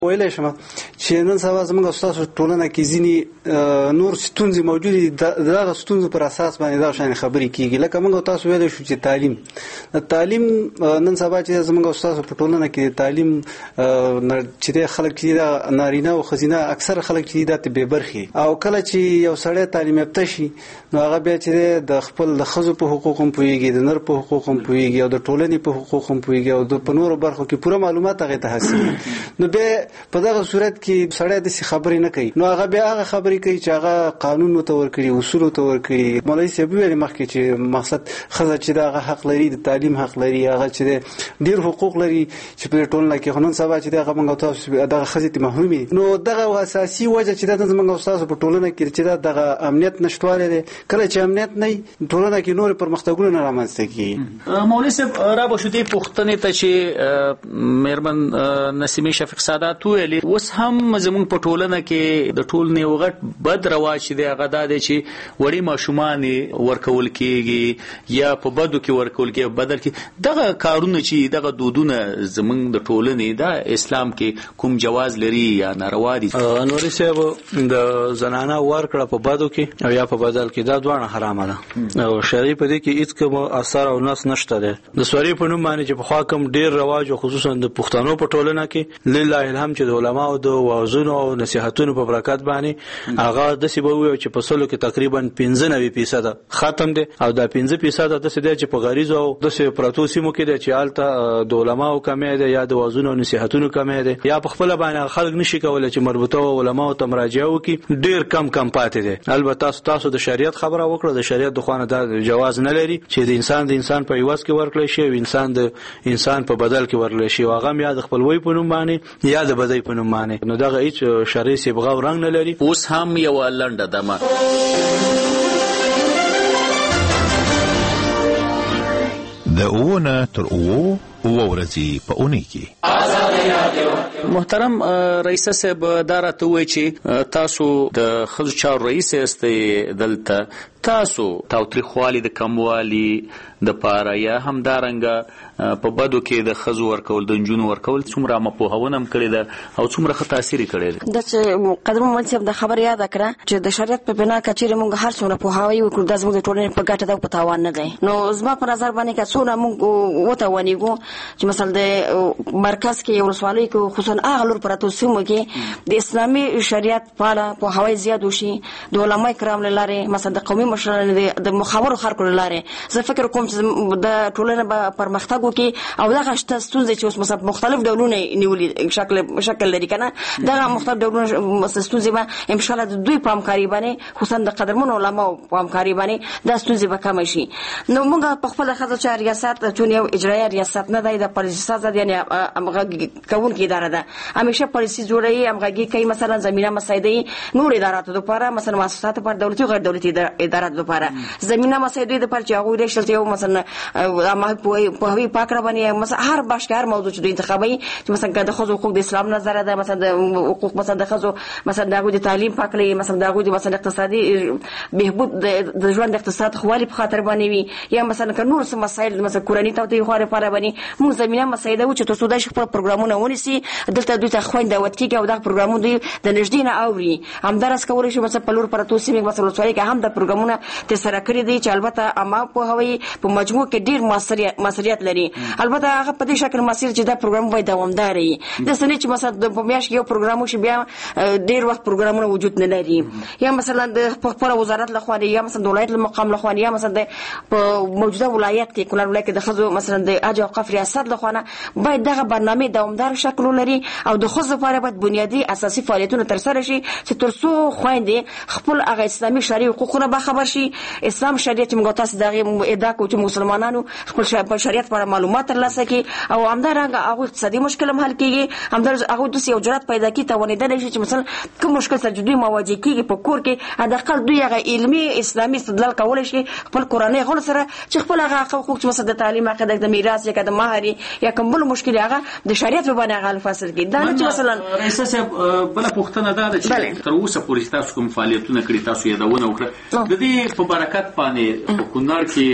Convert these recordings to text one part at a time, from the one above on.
ویلی شم چې نن سبا زموږ ستاسو ټولنه کې ځینې نور ستونزې موجودې دي، د هغه ستونزو پر اساس باندې دغه شان خبرې کېږي. لکه موږ تاسو ویلی شو چې تعلیم نن سبا چې زموږ ستاسو په ټولنه کې تعلیم چې خلک چې د نارینه او ښځینه اکثر خلک چې دا ته بې برخې، او کله چې یو سړی تعلیم یافته شي نو هغه بیا چې د خپل د ښځو په حقوقو هم پوهېږي، د نر په حقوقو هم پوهېږي، او د ټولنې په حقوقو هم پوهېږي، او په نورو برخو کې پوره معلومات هغې ته حاصلوي. نو بیا په دغه صورت کې سړی داسې خبرې نه کوي، نو هغه بیا هغه خبرې کوي چې هغه قانون ورته ورکړي، اصولو ته ورکړي. مولوي صاحب ویلي مخکې چې مقصد ښځه چې د هغه حق لري، د تعلیم حق لري، هغه چې ډېر حقوق لري چې په ټولنه کې. خو نن سبا چې دغه موږ تاسو دغه ښځې ته محرومي، نو دغه اساسي وجه چې دا زموږ استاد په ټولنه کې چې دغه امنیت نشټوالی دی. کله چې امنیت نه وي ټولنه کې نور پرمختګونه نه رامنځته کېږي. مولوي صاحب را به شو دې پوښتنې ته چې مېرمن نسیمې شفیق سادات ویلي، اوس هم زموږ په ټولنه کې د ټول نه یو غټ بد رواج چې دی هغه دا دی چې وړي ماشومان ورکول کېږي یا په بدو کې ورکول کېږي. بدل کې دغه کارونه چې دغه دودونه زموږ د ټولنې دا اسلام کې کوم جواز لري یا ناروا دي؟ نوري صاحب د زنانه ورکړه په بدو کې او یا په بدل کې دا دواړه حرامه ده، او شرعي په دې کې هیڅ کوم اثر او نص نشته ده. د سوري په نوم باندې چې په خوا کوم ډیر رواج او خصوصا د پښتنو په ټولنه کې لله الحمد چې د علماو د وعظونو او نصيحتونو په برکت باندې هغه د سی به وي چې په سلو کې تقریبا 95% ختم دي، او دا 5% د څه دي چې په غریزو او د څه پراتو سیمو کې دي چې آلته د علماو کمې ده یا د وعظونو او نصيحتونو کمې ده، یا په خپل باندې خلک نشي کولای چې مربوطه علماو ته مراجعه وکړي، ډیر کم پاتې دي. البته تاسو د شریعت خبره وکړه، د شریعت د خوانه دا جواز نه لري چې د انسان په عوض کې ورکړي شي او انسان په بدل کې ورکړي شي، هغه یا د خپلوي په نوم باندې یا د بدی په نوم باندې. نو دغه هیڅ شرعي صبغه او رنګ نه لري. اوس هم یو لنډه دمه د اوونه تر اوو ورځې په اونۍ کې. محترم رئیس صاحب دا راته وایي چې تاسو د ښځو چارو رئیس یاستئ، دلته تاسو تاوتریخوالي د کموالي د پاره یا همدارنګه په بدو کې د ښځو ورکول د نجونو ورکول څومره مپوهونه هم کړې ده او څومره ښه تاثیر یې کړی دی؟ دا چې قدر محمد صاحب د خبر یاد کړه چې د شریعت په بنا کې چې موږ هر څومره پوهاوی وکړو دا زموږ د ټولنې په ګټه ده او په تاوان نه دی. نو زما په نظر باندې که څومره موږ وتوانیږو چې مثلا د مرکز کې ولسوالۍ کې خصوصا هغه لور پراتو سیمو کې د اسلامي شریعت په اړه پوهاوی زیات وشي، د علماء کرام له لارې مثلا د قومي مشرانو د مخاورو خلکو له لارې زه فکر کوم چې د ټولنه به پرمختګ وکړي. او دغه ستونزې چې اوس مثلا مختلف ډولونه نیولي شکل لري کنه، دغه مختلف ډولونه ستونزې به ان شاء الله د دوی په همکاري باندې خصوصا د قدرمنو علماو په همکاري باندې دا ستونزې به کم شي. نو موږ په خپل ښځو چارو ریاست چون یو اجرایي ریاست نه دی، د پالیسي ساز دی، یعنی همغږي کوونکې اداره ده، همیشه پالیسي جوړوي، همغږي کوي مثلا زمینه مسایدې نور اداراتو لپاره، مثلا مؤسسات پر دولتي او غیر دولتي ادارات لپاره زمینه مسایدې د پر چې هغه ریښتیا یو مثلا ما په هوی پاک را باندې مثلا هر باشکار موضوع چې دوی انتخابي چې مثلا د خځو حقوق د اسلام نظر ده، مثلا د حقوق مثلا د خځو مثلا د تعلیم پاکلي، مثلا د مثلا اقتصادي بهبود د ژوند اقتصاد خوالي په خاطر باندې وي، یا مثلا نور څه مسایل مثلا کورنۍ توطئه خو لپاره باندې موږ زمينه مسایده و چې تاسو د خپل پروګرامونه ونیسي دلته دوی ته خوينده وټکیږي او دا پروګرامونه دوی د نږدې نه اوري. همدارس کولی شي مثلا په لور پر توسي موږ مثلا سوري کې هم د پروګرامونه ته سره کړی دي چې البته اما په هوی په مجموع کې ډیر مسؤلیت لري. البته هغه په دې شکل مسیر چې دا پروګرام باید دوامدار وي، د سنې چې مثلا د پمیاش یو پروګرام شي بیا ډیر وخت پروګرامونه وجود نه لري، یا مثلا د خپل وزارت لخوا یا مثلا د ولایت مقام لخوا یا مثلا د موجوده ولایت کې کولر ولایت د خزو مثلا د اجو قف ریاست لخوا باید دغه برنامه دوامدار شکل لري او د خزو لپاره باید بنیادی اساسي فعالیتونه تر سره شي چې ترڅو خويندې خپل هغه اسلامي شرعي حقوقونه به خبر شي. اسلام شریعت موږ تاسو دغه ادعا کوو چې مسلمانانو خپل شریعت په اړه معلومات ترلاسه کړي او همدارنګه هغه اقتصادي مشکل هم حل کړي، همدارنګه هغه د یو جرأت پیدا کړي ته ونیدل شي چې مثلا کوم مشکل سره دوی مواجه کیږي په کور کې حداقل دوی هغه علمي اسلامي استدلال کول شي خپل قرآني غول سره چې خپل هغه حقوق چې مثلا د تعلیم حق د میراث یا د مهر یا کوم بل مشکل هغه د شریعت په باندې هغه فاصل کړي. دا چې مثلا رئیس صاحب بل پوښتنه ده چې تر اوسه پورې تاسو کوم فعالیتونه کړی تاسو یادونه وکړه د دې په برکت باندې په کونړ کې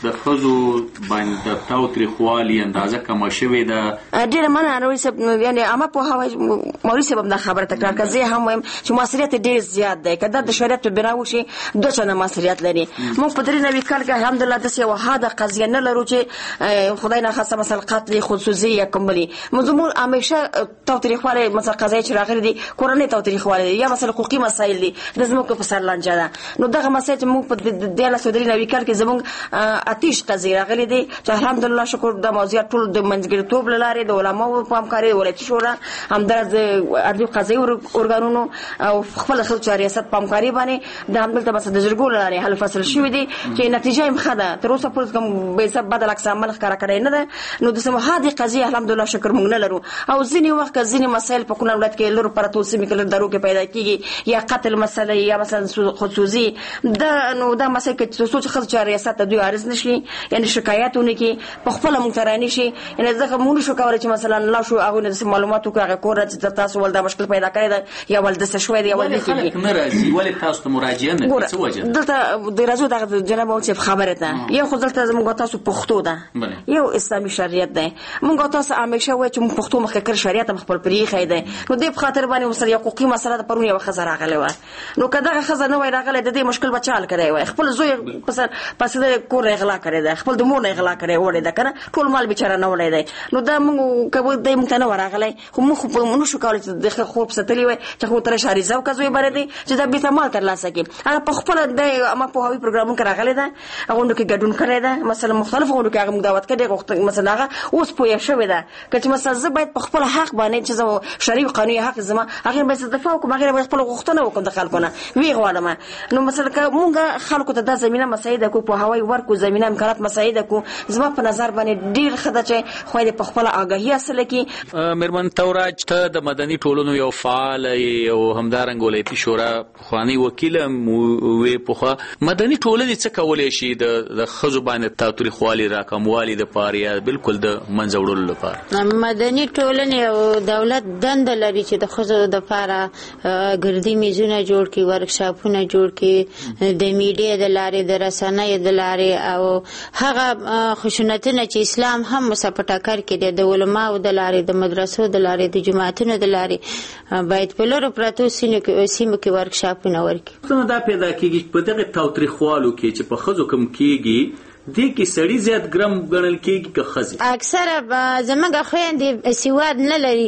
د ښځو باندې د تاوتریخوالي اندازه کمه شوې ده؟ ډېره مننه مولوي صاحب. یعنې عامه پوهاوی مولوي صاحب هم دا خبره تکرار کړه. زه هم وایم چې موثریت یې ډېر زیات دی. که دا د شریعت په بنا وشي 2 چنده موثریت لري. موږ په 93 کال کې الحمدلله داسې یوه حاده قضیه نه لرو چې خدای ناخواسته مثلا قتل خصوصي یا کوم بلې. زموږ همیشه تاوتریخوالی مثلا قضایي چې راغلي دي کورنۍ تاوتریخوالی دی یا مثلا حقوقي مسایل دي د زموږ په سر لانجه ده. نو دغه مسایل چې موږ په 93 کال کې زموږ آتش قضیې راغلي دي چې الحمدلله شکر د موضوعات ټول د منځګړیتوب له لارې د علماو په همکارۍ د ولایتي شورا همداراز د اردو قضایي ارګانونو او خپل ښځو ریاست په همکارۍ باندې د همدلته مثلا د جرګو له لارې حل فصل شوي دي چې نتیجه یې ښه ده. تر اوسه پورې کوم بې سبب بدل عکس عمل ښکاره کړی نه ده. نو د سمحادي قضیې الحمدلله شکر موږ نه لرو. او ځینې وخت ځینې مسایل په کونړ ولایت کې لرو پرتو سیمې کې درو کې پیدا کېږي یا قتل مسله یا مثلا خصوصي ده. نو دا مسایل کې څو چې ښځو ریاست ته دوی عارض نشي یعنې شکایت ونه کړي په خپله موږ ته رانشي. یعنې ځکه موږ نشو کولی چې مثلا لا شو هغوی نه داسې معلومات وکړو هغه کور چې تاسو ول دا مشکل پیدا کړی ده یا ول داسې شوی دی یا ول داسې خلک نه راځي. ولې تاسو ته مراجعه نه کوي؟ څه وجه ده؟ دلته د راځو دغه جناب مولوي صاحب خبره ده. یو خو دلته زموږ تاسو پښتو ده یو اسلامي شریعت ده. موږ تاسو همیشه وایو چې موږ پښتو مخکې کړ شریعت هم خپل پرېښی دی. نو دې په خاطر باندې ورسره یو حقوقي مسله ده. پرون یوه ښځه راغلې وه. نو که دغه ښځه نه وای راغلی د دې مشکل به چا حل کړی وای؟ خپل زوی پسې د کور نه اغلا کړی دی خپل د مور نه اغلا کړی وړی ده که نه ټول مال بېچاره نه وړی دی. نو دا موږ که دی موږ ته نه و راغلی خو موږ نشو کولی چې د خور پسې تللی وای چې خو ترې عریضه وکړه زوی بری دی چې دا بېرته مال ترلاسه کړي. هغه په خپله د عامه پوهاوي پروګرامونو کې راغلی ده غونډو کې ګډون کړی ده مثلا مختلفو غونډو کې هغه موږ دعوت کړی مثلا هغه اوس پوهه شوې ده که چې مثلا زه باید په خپل حق باندې چې زه شرعي قانوني حق زما هغې باید دفاع وکړم هغې باید خپله غوښتنه وکړم د خلکو نه ویې غواړم. نو مثلا که مونږ خلکو ته دا زمینه مساعده کړو پوهاوی ورکړو زمینه امکانات مساعده کړو زما په نظر باندې ډېر ښه ده چې خدای دې په خپله آګاهي حاصله کړي. میرمن توراج ته د مدني ټولنو یو فعال او همدارنګه ولایتي شورا پخوانۍ وکیل وې پخوا مدني ټولنې څه کولی شي د ښځو باندې تاوتریخوالي راکموالي دپاره یا بالکل د منځه وړلو لپاره؟ مدني ټولنې او دولت دنده لري چې د ښځو دپاره ګردي میزونه جوړ کړي ورکشاپونه جوړ کړي د میډیا د لارې د رسنیو د لارې او هغه خشونتونه چې اسلام هم ورسره په ټکر کې دی د علماو د لارې د مدرسو د لارې د جوماتونو د لارې باید په لرو پرتو سیمو کې ورکشاپونه ورکړي. دا پیدا کېږي په دغه تاوتریخوالو کې چې په ښځو کم کېږي دې کې سړي زیات ګرم ګڼل کېږي که ښځې؟ اکثره زموږ خویندې سواد نه لري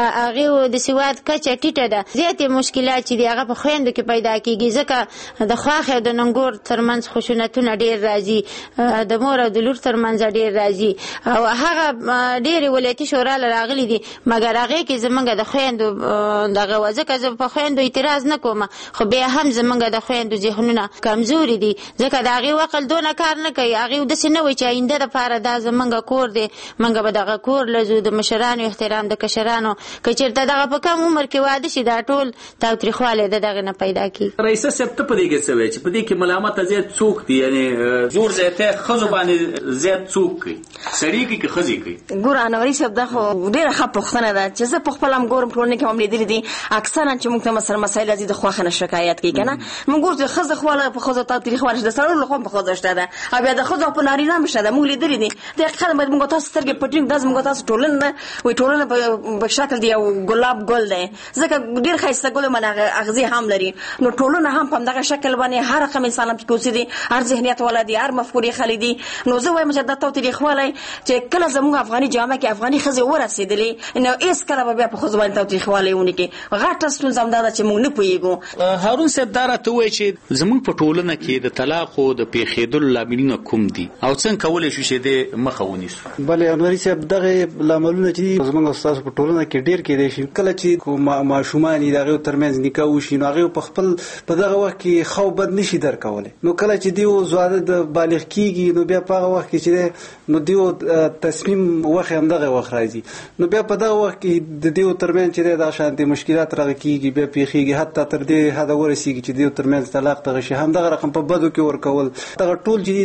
هغې د سواد کچه ټیټه ده. زیاتې مشکلات چې دي هغه په خویندو کې پیدا کېږي ځکه د خواښې او د ننګور ترمنځ خشونتونه ډېر راځي د مور او د لور ترمنځ ډېر راځي او هغه ډېرې ولایتي شورا له راغلي دي مګر هغې کې زموږ د خویندو دغه وه ځکه زه په خویندو اعتراض نه کوم خو بیا هم زموږ د خویندو ذهنونه کمزوري دي ځکه د هغې عقل دونه کار نه کوي. هغې داسې نه وایي چې آینده دپاره دا زموږ کور دی موږ به دغه کور لزو د مشرانو احترام د کشرانو که چېرته دغه په کم عمر کې واده شي دا ټول تاوتریخوالی د دغې نه پیدا کېږي. رئیسه صاحب ته په دې کې څه وایي چې په دې کې ملامته زیات څوک دي یعنې زور زیاتی ښځو باندې زیات څوک کوي سړي کوي که ښځې کوي؟ ګوره انوري صاحب دا خو ډېره ښه پوښتنه ده چې زه په خپله هم ګورم ټولنې کې هم لیدلي دي اکثرا چې موږ ته مثلا مسایل راځي د خواښه نه شکایت کوي که نه موږ ګورو چې ښځه خواله په ښځو تاوتریخوالی شته د سړو له خوا په ښځو شته ده او بیا د ښځو په نارینه هم شته ده موږ لیدلي دي. د حقیقت باید موږ تاسو سترګې پټې کړو دا زموږ تاسو ټولنه ده وایي ټولنه په شکل د یو ګلاب ګل دی ځکه ډېر ښایسته ګل من اغزي هم لري. نو ټولنه هم په همدغه شکل باندې هر رقم انسان هم پکې اوسېدي هر ذهنیت والا دي هر مفکورې خلي دي. نو زه وایم چې دا تاوتریخوالی چې کله زموږ افغاني جامه کې افغاني ښځې ورسېدلې نو هېڅکله به بیا په ښځو باندې تاوتریخوالی ونه کړي. غټه ستونزه همدا ده چې موږ نه پوهېږو. هارون صاحب دا راته ووایي چې زموږ په ټولنه کې د طلاقو د پېښېدلو لاملونه کوم دي او څنګه کولی شو چې دې مخه ونیسو؟ بلې انوري صاحب دغه لاملونه چې دي زموږ ستاسو په ټولنه کې ډېر کېدای شي کله چې ماشومان دي د هغې ترمنځ نکاح وشي نو هغې په خپل په دغه وخت کې ښه او بد نشي درک کولی. نو کله چې دوی زواده د بالغ کېږي نو بیا په هغه وخت کې چې دی نو دوی تصمیم وخت همدغه وخت راځي نو بیا په دغه وخت کې د دوی ترمنځ چې دی دغه شانتې مشکلات راغی کېږي بیا پېښېږي حتی تر دې حده ورسېږي چې دوی ترمنځ طلاق دغه شي همدغه رقم په بدو کې ورکول دغه ټول چې دي دا د دې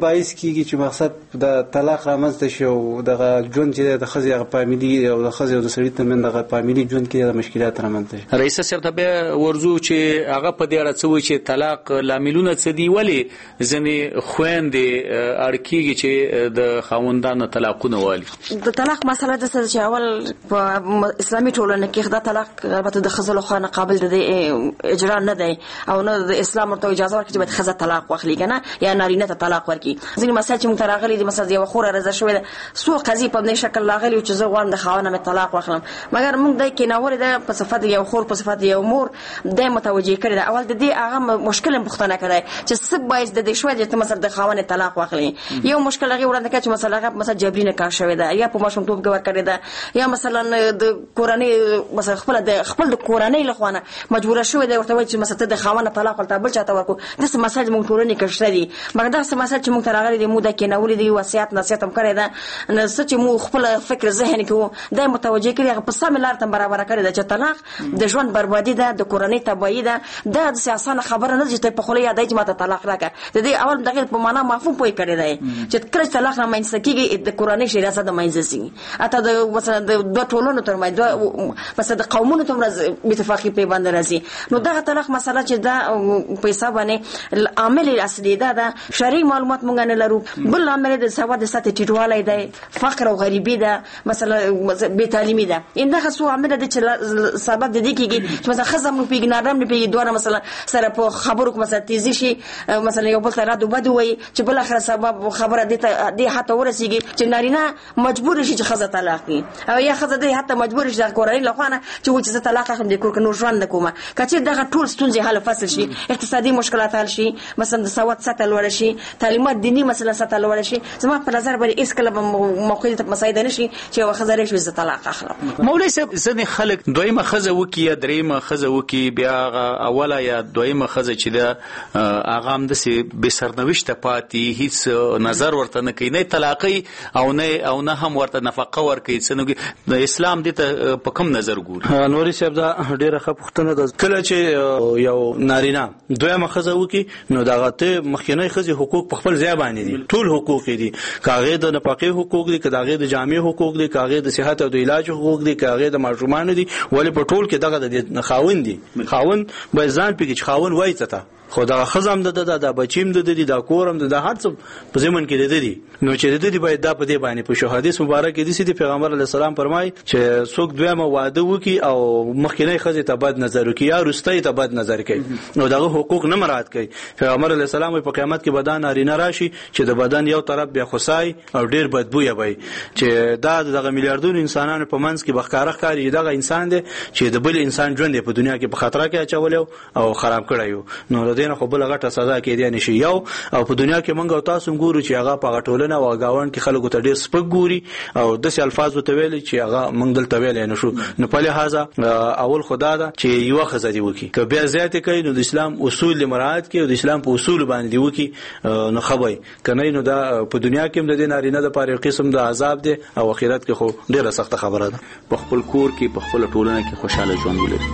باعث کیږي چې مقصد د طلاق رامنځته شي او دغه ژوند چې د ښځې هغه فامیلي او د ښځې او د سړي ترمنځ دغه فامیلي ژوند کې د مشکلات رامنځته شي. رئیس صاحب ته بیا ورځو چې هغه په دې اړه څه وایي چې طلاق لاملونه څه دي، ولې ځینې خویندې اړ کېږي چې د خاوندانو طلاقونه والي؟ د طلاق مسله د څه چې اول په اسلامي ټولنه کې دا طلاق البته د ښځو لخوا نه قابل د اجرا نه دی او نه د اسلام ورته اجازه ورکړي چې باید ښځه طلاق واخلي کنه یا نارینه ته طلاق ورکړي. ځینې مسایل چې موږ ته راغلي دي مثلا یو خوره رضا شوې ده څو قضیې په دې شکل راغلي چې زه غواړم د خاوند نه طلاق واخلم، مګر موږ د کیناوري ده په صفت یو خور په صفت یو مور د متوجه کړی ده. اول د دې هغه مشکل پوښتنه کړای چې څه باعث د دې شوې چې مثلا د خاوند طلاق واخلي. یو مشکل هغه وړاندې کړ چې مثلا جبري نکاح شوې ده یا په ماشومتوب کې ورکړی ده یا مثلا د کورنۍ مثلا خپل د کورنۍ له خوانه مجبوره شوې ده ورته وایي چې مثلا د خاوند طلاق ولته بل چاته ورکو. دغه مسایل موږ ټولنې کې شته دي، مګر دغه مسایل چې موږ ته راغلي دي موږ د کیناوري دي وصیت نصیحت هم کړی ده نو چې موږ خپل فکر ذهن کې د متوجه کړی هغه په سم لار ته برابر کړی ده چې طلاق د ژوند بربادي ده، د کورنۍ تباہي ده. د سیاست خبره نه چې په خله یادای چې ماته طلاق راکړه د دې اول دغه په معنا مفهوم پوي کړی دی چې کله طلاق نه مینځ کېږي د کورنۍ شریعت د مینځ سي اته د مثلا د ټولونو تر مې مثلا د قومونو تر اتفاقی په باندې راځي. نو دغه طلاق مسله چې دا په حساب باندې عامل اصلي ده شرعي معلومات مونږ نه لرو. بل عامل د سواد د سطح ټیټوالی دی، فقر او غریبي ده، مثلا بې تعلیمي ده. دغه څو عامل دي چې سبب د دې کېږي چې مثلا ښځه مو پیګ نارم نه پیګ دوه مثلا سره په خبرو کې مثلا تیزی شي مثلا یو بل سره د بده وي چې بل اخر سبب خبره دي حتی ورسیږي چې نارینه مجبور شي چې ښځه طلاق کړي او یا ښځه دې حتی مجبور شي د کورنۍ له خوانه چې و چې طلاق اخلم د کور کې نور ژوند کومه کچې دغه ټول ستونزې حل فصل شي، اقتصادي مشکلات حل شي، مثلا د سواد سطح لوړ شي، تعلیمات دینی مثلا سطح لوړ شي. زما په نظر باندې هیڅ کله موقعیت مسایده نشي چې یو ښځه لري چې طلاق اخلم. مولوی صاحب ځنې خلک دویمه ښځه وکي یا دریمه ښځه وکي بیا اوله یا دویمه ښځه چې ده هغه همداسې بې سرنوشته پاتې هیڅ نظر ورته نه کوي، نه طلاقي او نه هم ورته نفقه ورکوي څه نه. د اسلام دې ته په کوم نظر ګوري؟ نوري صاحب دا ډېره ښه پوښتنه ده. کله چې یو نارینه دویمه ښځه وکي نو دغه ته مخکینی ښځې حقوق په خپل ځای باندې دي، ټول حقوق دي، که هغې د نفقې حقوق دي، که د هغې د جامې حقوق دي، که هغې د صحت او د علاج حقوق دي، که هغې د ماشومانو دي، ولې په ټول کې دغه د خاوند دي. خاوند باید ځان پکې چې خاوند وایي څه ته خو دغه ښځه هم ده دا بچیم ده دي دا کور هم ده دا هر څه په ضمن کې ده دي. نو چې ده دي باید دا په دې باندې په شو. حدیث مبارک کې دي پیغمبر علیه السلام فرمایي چې څوک دویمه واده وکي او مخکینی ښځې ته بد نظر وکي یا وروستۍ ته بد نظر کوي نو دغه حقوق نه مراعات کوي. پیغمبر علیه السلام په قیامت کې بدن نارینه راشي چې د بدن یو طرف بیا خوسای او ډیر بدبویه وي چې دا دغه میلیارډونو انسانانو په منځ کې بخکاره ښکاري دغه انسان دی چې د بل انسان ژوند په دنیا کې په خطر کې اچولی او خراب کړی. نو دینه خو بل غټه سزا کې دی نشي یو او په دنیا کې مونږ او تاسو ګورو چې هغه په ټولنه او گاوند کې خلکو ته ډېر سپک ګوري او د الفاظ ته ویل چې هغه مونږ دلته ویل نه شو. نو په لحاظه اول خدا دا چې یو ښځه دی وکي که بیا زیات کوي نو د اسلام اصول مراعات کوي او د اسلام په اصول باندې وکي نو خبري کنه نو دا په دنیا کې هم د نارینه د پاره قسم د عذاب دی او آخرت کې خو ډیره سخت خبره ده. په خپل کور کې په خپل ټولنه کې خوشاله ژوند ولري.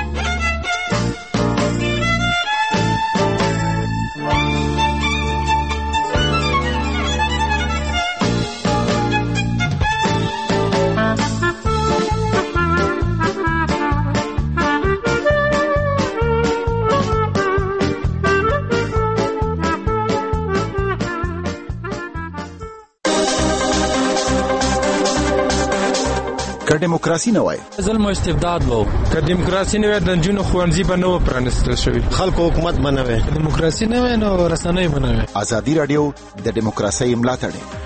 که دیموکراسي نه وای ظلم او استبداد وو، که دیموکراسي نه وای د جنونو خوانځي به نو پرانستل شوی، خلکو حکومت بنوي، دیموکراسي نه وای نو رسنۍ بنوي. ازادي رادیو د دیموکراسي ملاتړ